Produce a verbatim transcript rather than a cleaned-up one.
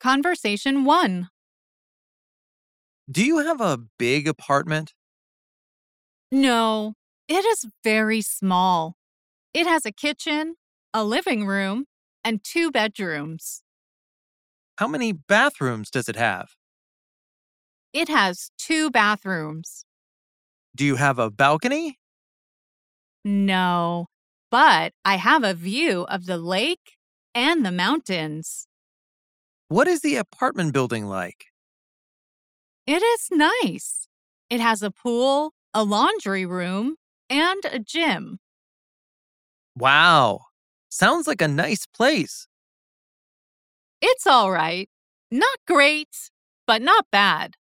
Conversation one. Do you have a big apartment? No, it is very small. It has a kitchen, a living room, and two bedrooms. How many bathrooms does it have? It has two bathrooms. Do you have a balcony? No, but I have a view of the lake and the mountains. What is the apartment building like? It is nice. It has a pool, a laundry room, and a gym. Wow, sounds like a nice place. It's all right. Not great, but not bad.